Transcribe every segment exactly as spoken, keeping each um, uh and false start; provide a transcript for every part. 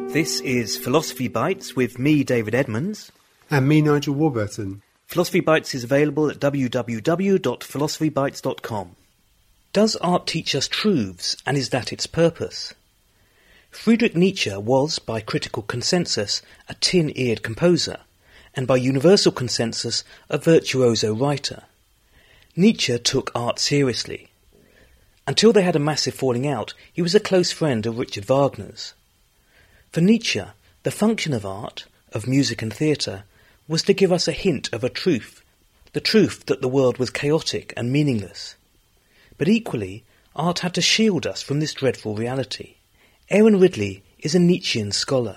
This is Philosophy Bites with me, David Edmonds. And me, Nigel Warburton. Philosophy Bites is available at w w w dot philosophy bites dot com. Does art teach us truths, and is that its purpose? Friedrich Nietzsche was, by critical consensus, a tin-eared composer, and by universal consensus, a virtuoso writer. Nietzsche took art seriously. Until they had a massive falling out, he was a close friend of Richard Wagner's. For Nietzsche, the function of art, of music and theatre, was to give us a hint of a truth, the truth that the world was chaotic and meaningless. But equally, art had to shield us from this dreadful reality. Aaron Ridley is a Nietzschean scholar.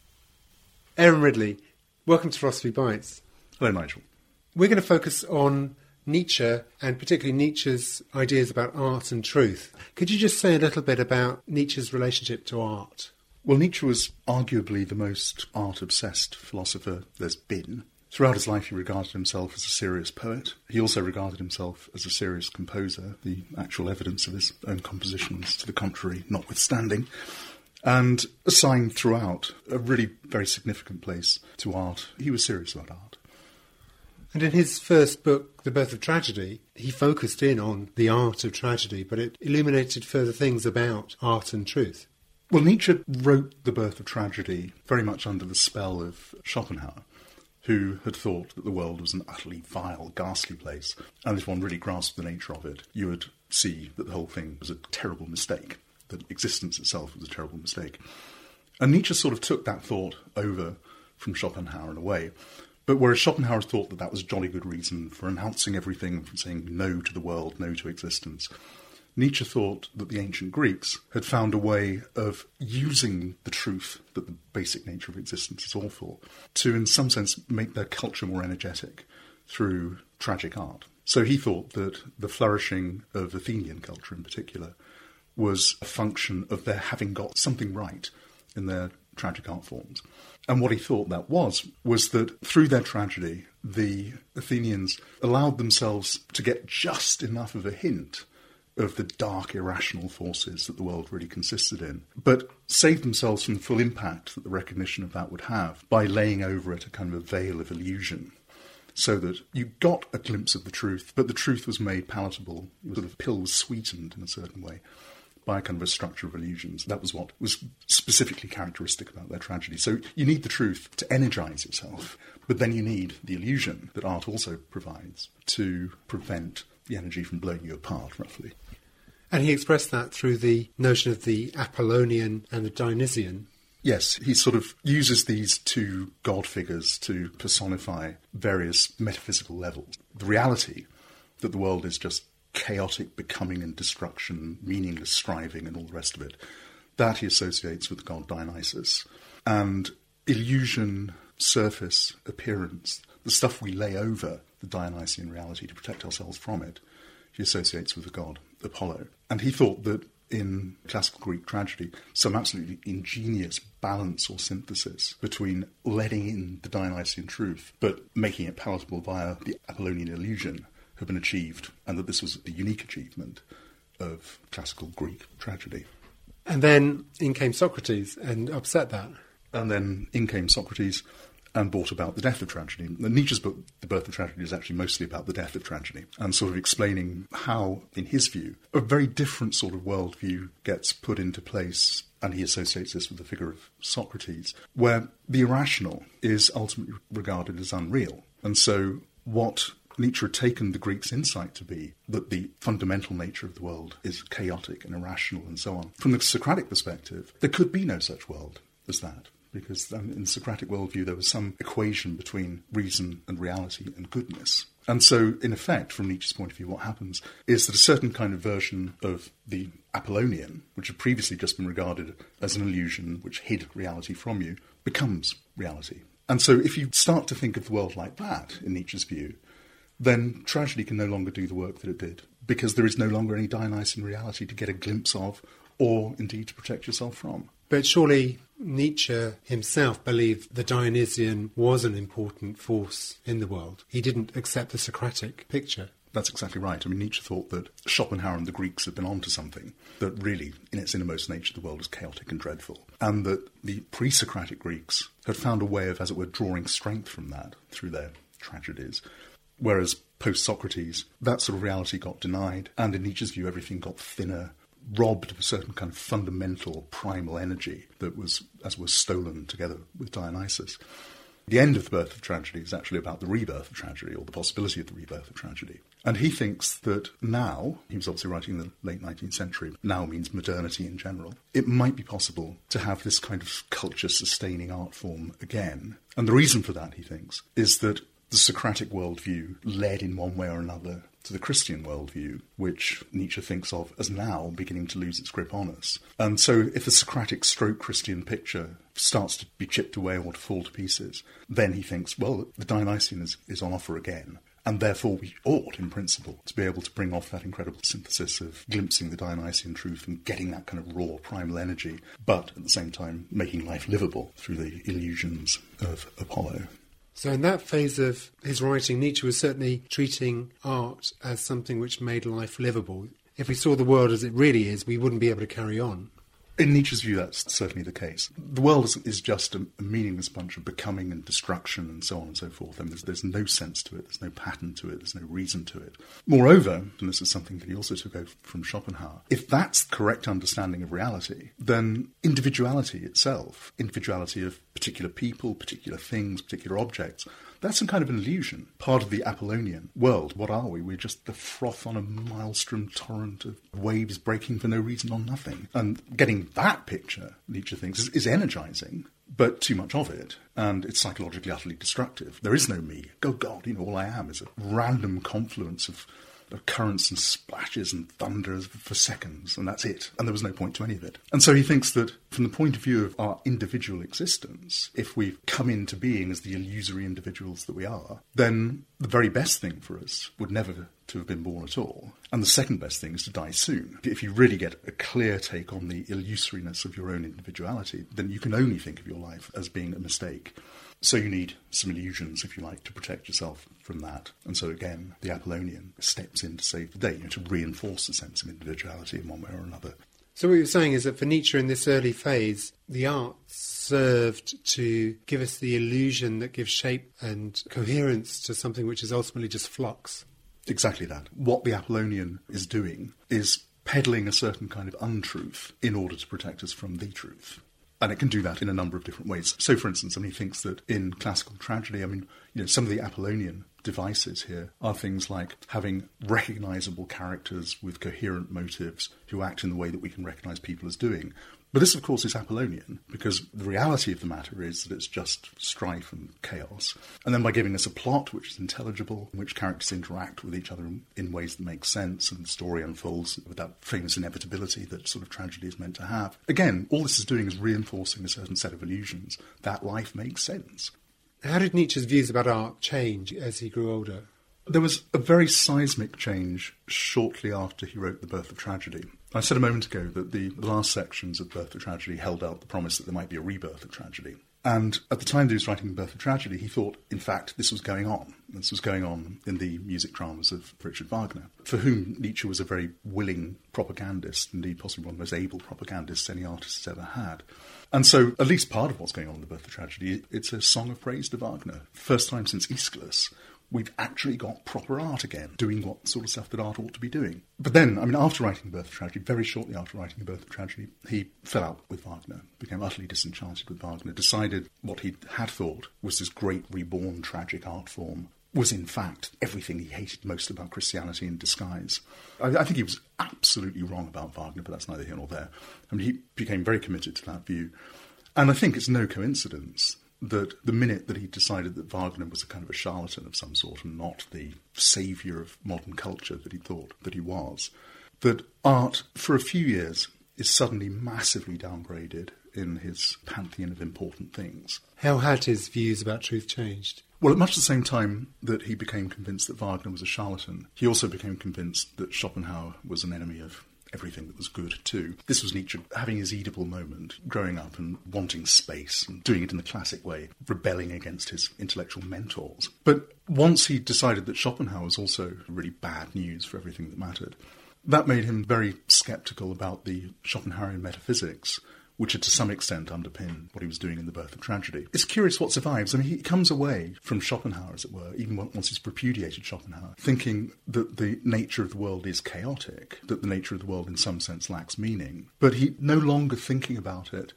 Aaron Ridley, welcome to Philosophy Bites. Hello, Nigel. We're going to focus on Nietzsche, and particularly Nietzsche's ideas about art and truth. Could you just say a little bit about Nietzsche's relationship to art? Well, Nietzsche was arguably the most art-obsessed philosopher there's been. Throughout his life, he regarded himself as a serious poet. He also regarded himself as a serious composer, the actual evidence of his own compositions to the contrary notwithstanding, and assigned throughout a really very significant place to art. He was serious about art. And in his first book, The Birth of Tragedy, he focused in on the art of tragedy, but it illuminated further things about art and truth. Well, Nietzsche wrote The Birth of Tragedy very much under the spell of Schopenhauer, who had thought that the world was an utterly vile, ghastly place, and if one really grasped the nature of it, you would see that the whole thing was a terrible mistake, that existence itself was a terrible mistake. And Nietzsche sort of took that thought over from Schopenhauer in a way, but whereas Schopenhauer thought that that was a jolly good reason for announcing everything, for saying no to the world, no to existence, Nietzsche thought that the ancient Greeks had found a way of using the truth that the basic nature of existence is awful to, in some sense, make their culture more energetic through tragic art. So he thought that the flourishing of Athenian culture in particular was a function of their having got something right in their tragic art forms. And what he thought that was, was that through their tragedy, the Athenians allowed themselves to get just enough of a hint of the dark, irrational forces that the world really consisted in, but saved themselves from the full impact that the recognition of that would have by laying over it a kind of a veil of illusion, so that you got a glimpse of the truth, but the truth was made palatable. The sort of pill was sweetened in a certain way by a kind of a structure of illusions. That was what was specifically characteristic about their tragedy. So you need the truth to energise yourself, but then you need the illusion that art also provides to prevent the energy from blowing you apart, roughly. And he expressed that through the notion of the Apollonian and the Dionysian. Yes, he sort of uses these two god figures to personify various metaphysical levels. The reality that the world is just chaotic becoming and destruction, meaningless striving and all the rest of it, that he associates with the god Dionysus. And illusion, surface, appearance, the stuff we lay over the Dionysian reality to protect ourselves from it, he associates with the god Apollo. And he thought that in classical Greek tragedy, some absolutely ingenious balance or synthesis between letting in the Dionysian truth but making it palatable via the Apollonian illusion had been achieved, and that this was the unique achievement of classical Greek tragedy. And then in came Socrates and upset that. And then in came Socrates and brought about the death of tragedy. Nietzsche's book, The Birth of Tragedy, is actually mostly about the death of tragedy and sort of explaining how, in his view, a very different sort of worldview gets put into place, and he associates this with the figure of Socrates, where the irrational is ultimately regarded as unreal. And so what Nietzsche had taken the Greeks' insight to be, that the fundamental nature of the world is chaotic and irrational and so on. From the Socratic perspective, there could be no such world as that, because um, in the Socratic worldview there was some equation between reason and reality and goodness. And so, in effect, from Nietzsche's point of view, what happens is that a certain kind of version of the Apollonian, which had previously just been regarded as an illusion which hid reality from you, becomes reality. And so if you start to think of the world like that, in Nietzsche's view, then tragedy can no longer do the work that it did, because there is no longer any Dionysian reality to get a glimpse of, or indeed to protect yourself from. But surely Nietzsche himself believed the Dionysian was an important force in the world. He didn't accept the Socratic picture. That's exactly right. I mean, Nietzsche thought that Schopenhauer and the Greeks had been onto something, that really, in its innermost nature, the world was chaotic and dreadful, and that the pre-Socratic Greeks had found a way of, as it were, drawing strength from that through their tragedies. Whereas post-Socrates, that sort of reality got denied, and in Nietzsche's view, everything got thinner, robbed of a certain kind of fundamental primal energy that was, as was stolen together with Dionysus. The end of the birth of tragedy is actually about the rebirth of tragedy, or the possibility of the rebirth of tragedy. And he thinks that now, he was obviously writing in the late nineteenth century, now means modernity in general, it might be possible to have this kind of culture-sustaining art form again. And the reason for that, he thinks, is that the Socratic worldview led in one way or another to the Christian worldview, which Nietzsche thinks of as now beginning to lose its grip on us. And so if the Socratic stroke Christian picture starts to be chipped away or to fall to pieces, then he thinks, well, the Dionysian is, is on offer again. And therefore we ought, in principle, to be able to bring off that incredible synthesis of glimpsing the Dionysian truth and getting that kind of raw primal energy, but at the same time making life livable through the illusions of Apollo. So in that phase of his writing, Nietzsche was certainly treating art as something which made life livable. If we saw the world as it really is, we wouldn't be able to carry on. In Nietzsche's view, that's certainly the case. The world is, is just a, a meaningless bunch of becoming and destruction and so on and so forth. I mean, there's, there's no sense to it, there's no pattern to it, there's no reason to it. Moreover, and this is something that he also took over from Schopenhauer, if that's the correct understanding of reality, then individuality itself, individuality of particular people, particular things, particular objects, that's some kind of an illusion, part of the Apollonian world. What are we? We're just the froth on a maelstrom torrent of waves breaking for no reason on nothing. And getting that picture, Nietzsche thinks, is, is energising, but too much of it, and it's psychologically utterly destructive. There is no me. Oh God, you know, all I am is a random confluence of of currents and splashes and thunders for seconds, and that's it. And there was no point to any of it. And so he thinks that from the point of view of our individual existence, if we've come into being as the illusory individuals that we are, then the very best thing for us would never to have been born at all. And the second best thing is to die soon. If you really get a clear take on the illusoriness of your own individuality, then you can only think of your life as being a mistake. So you need some illusions, if you like, to protect yourself from that. And so again, the Apollonian steps in to save the day, you know, to reinforce the sense of individuality in one way or another. So what you're saying is that for Nietzsche in this early phase, the arts served to give us the illusion that gives shape and coherence to something which is ultimately just flux. Exactly that. What the Apollonian is doing is peddling a certain kind of untruth in order to protect us from the truth. And it can do that in a number of different ways. So, for instance, I mean, he thinks that in classical tragedy, I mean, you know, some of the Apollonian devices here are things like having recognisable characters with coherent motives who act in the way that we can recognise people as doing. But this, of course, is Apollonian, because the reality of the matter is that it's just strife and chaos. And then by giving us a plot which is intelligible, in which characters interact with each other in, in ways that make sense, and the story unfolds with that famous inevitability that sort of tragedy is meant to have. Again, all this is doing is reinforcing a certain set of illusions that life makes sense. How did Nietzsche's views about art change as he grew older? There was a very seismic change shortly after he wrote The Birth of Tragedy. I said a moment ago that the last sections of Birth of Tragedy held out the promise that there might be a rebirth of tragedy. And at the time that he was writing The Birth of Tragedy, he thought, in fact, this was going on. This was going on in the music dramas of Richard Wagner, for whom Nietzsche was a very willing propagandist, indeed possibly one of the most able propagandists any artist has ever had. And so at least part of what's going on in The Birth of Tragedy, it's a song of praise to Wagner. First time since Aeschylus, we've actually got proper art again, doing what sort of stuff that art ought to be doing. But then, I mean, after writing The Birth of Tragedy, very shortly after writing The Birth of Tragedy, he fell out with Wagner, became utterly disenchanted with Wagner, decided what he had thought was this great reborn tragic art form was in fact everything he hated most about Christianity in disguise. I, I think he was absolutely wrong about Wagner, but that's neither here nor there. I mean, he became very committed to that view. And I think it's no coincidence that the minute that he decided that Wagner was a kind of a charlatan of some sort and not the saviour of modern culture that he thought that he was, that art, for a few years, is suddenly massively downgraded in his pantheon of important things. How had his views about truth changed? Well, at much the same time that he became convinced that Wagner was a charlatan, he also became convinced that Schopenhauer was an enemy of everything that was good too. This was Nietzsche having his Oedipal moment, growing up and wanting space and doing it in the classic way, rebelling against his intellectual mentors. But once he decided that Schopenhauer was also really bad news for everything that mattered, that made him very sceptical about the Schopenhauerian metaphysics, which had to some extent underpinned what he was doing in The Birth of Tragedy. It's curious what survives. I mean, he comes away from Schopenhauer, as it were, even once he's repudiated Schopenhauer, thinking that the nature of the world is chaotic, that the nature of the world in some sense lacks meaning. But he no longer thinking about it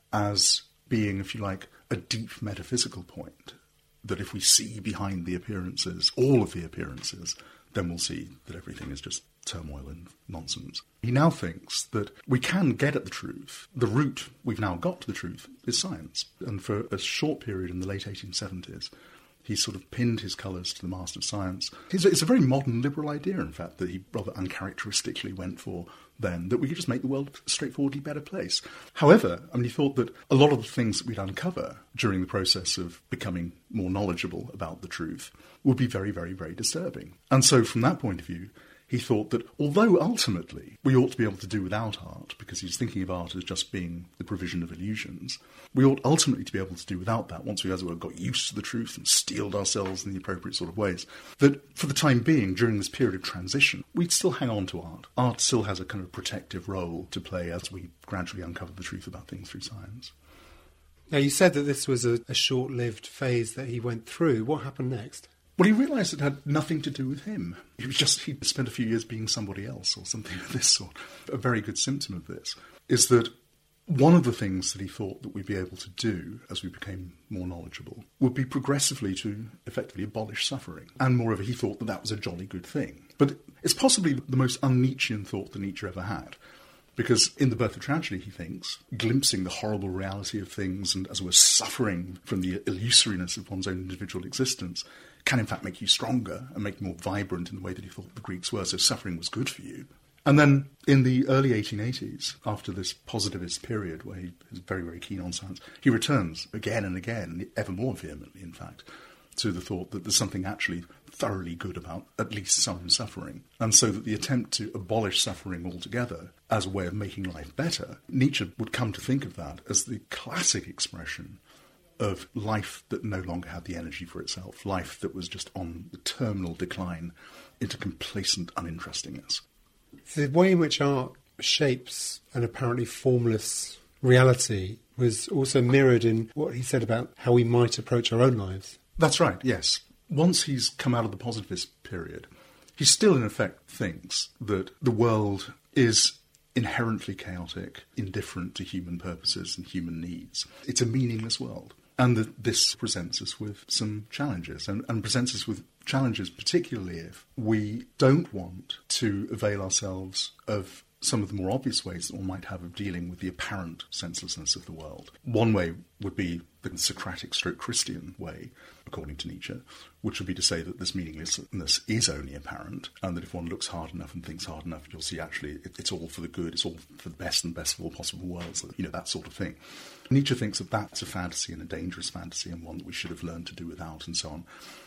as being, if you like, a deep metaphysical point, that if we see behind the appearances, all of the appearances, then we'll see that everything is just turmoil and nonsense. He now thinks that we can get at the truth. The route we've now got to the truth is science. And for a short period in the late eighteen seventies, he sort of pinned his colours to the master of science. It's a, it's a very modern liberal idea, in fact, that he rather uncharacteristically went for then, that we could just make the world a straightforwardly better place. However, I mean, he thought that a lot of the things that we'd uncover during the process of becoming more knowledgeable about the truth would be very, very, very disturbing. And so from that point of view, he thought that although ultimately we ought to be able to do without art, because he's thinking of art as just being the provision of illusions, we ought ultimately to be able to do without that once we, as it were, got used to the truth and steeled ourselves in the appropriate sort of ways. That for the time being, during this period of transition, we'd still hang on to art. Art still has a kind of protective role to play as we gradually uncover the truth about things through science. Now, you said that this was a, a short-lived phase that he went through. What happened next? Well, he realised it had nothing to do with him. He was just, he'd spent a few years being somebody else or something of this sort. A very good symptom of this is that one of the things that he thought that we'd be able to do as we became more knowledgeable would be progressively to effectively abolish suffering. And moreover, he thought that that was a jolly good thing. But it's possibly the most un-Nietzschean thought that Nietzsche ever had. Because in The Birth of Tragedy, he thinks, glimpsing the horrible reality of things and, as it were, suffering from the illusoriness of one's own individual existence can in fact make you stronger and make you more vibrant in the way that he thought the Greeks were, so suffering was good for you. And then in the early eighteen eighties, after this positivist period where he is very, very keen on science, he returns again and again, ever more vehemently in fact, to the thought that there's something actually thoroughly good about at least some suffering. And so that the attempt to abolish suffering altogether as a way of making life better, Nietzsche would come to think of that as the classic expression of life that no longer had the energy for itself, life that was just on the terminal decline into complacent uninterestingness. The way in which art shapes an apparently formless reality was also mirrored in what he said about how we might approach our own lives. That's right, yes. Once he's come out of the positivist period, he still in effect thinks that the world is inherently chaotic, indifferent to human purposes and human needs. It's a meaningless world. And that this presents us with some challenges, and, and presents us with challenges particularly if we don't want to avail ourselves of some of the more obvious ways that one might have of dealing with the apparent senselessness of the world. One way would be the Socratic stroke Christian way, according to Nietzsche, which would be to say that this meaninglessness is only apparent, and that if one looks hard enough and thinks hard enough, you'll see actually it, it's all for the good, it's all for the best and best of all possible worlds, you know, that sort of thing. Nietzsche thinks that that's a fantasy and a dangerous fantasy and one that we should have learned to do without and so on.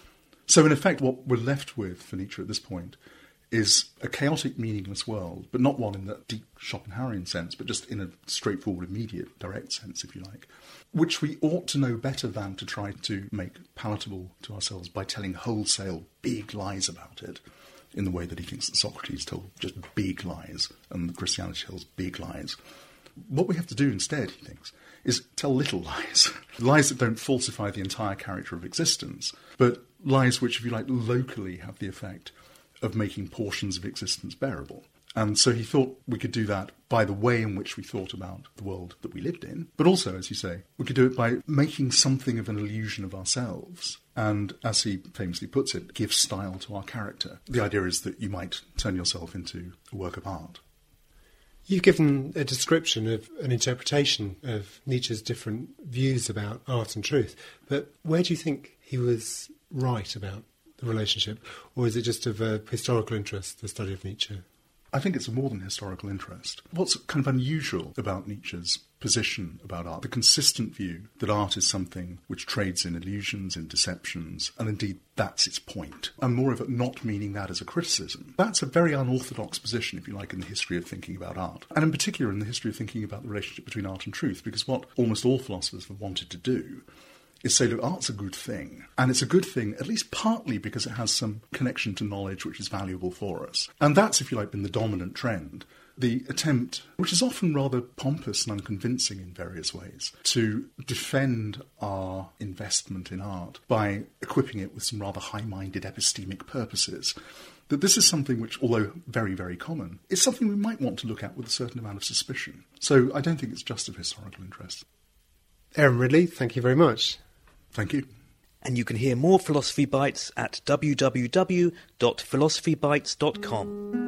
So in effect, what we're left with for Nietzsche at this point is a chaotic, meaningless world, but not one in that deep Schopenhauerian sense, but just in a straightforward, immediate, direct sense, if you like, which we ought to know better than to try to make palatable to ourselves by telling wholesale big lies about it, in the way that he thinks that Socrates told just big lies, and Christianity tells big lies. What we have to do instead, he thinks, is tell little lies. Lies that don't falsify the entire character of existence, but lies which, if you like, locally have the effect of making portions of existence bearable. And so he thought we could do that by the way in which we thought about the world that we lived in, but also, as you say, we could do it by making something of an illusion of ourselves, and, as he famously puts it, give style to our character. The idea is that you might turn yourself into a work of art. You've given a description of an interpretation of Nietzsche's different views about art and truth, but where do you think he was right about the relationship, or is it just of a historical interest, the study of Nietzsche? I think it's more than historical interest. What's kind of unusual about Nietzsche's position about art, the consistent view that art is something which trades in illusions, in deceptions, and indeed that's its point, and moreover not meaning that as a criticism. That's a very unorthodox position, if you like, in the history of thinking about art, and in particular in the history of thinking about the relationship between art and truth, because what almost all philosophers have wanted to do is say, look, art's a good thing. And it's a good thing, at least partly because it has some connection to knowledge which is valuable for us. And that's, if you like, been the dominant trend. The attempt, which is often rather pompous and unconvincing in various ways, to defend our investment in art by equipping it with some rather high-minded epistemic purposes. That this is something which, although very, very common, is something we might want to look at with a certain amount of suspicion. So I don't think it's just of historical interest. Aaron Ridley, thank you very much. Thank you. And you can hear more Philosophy Bites at w w w dot philosophy bites dot com.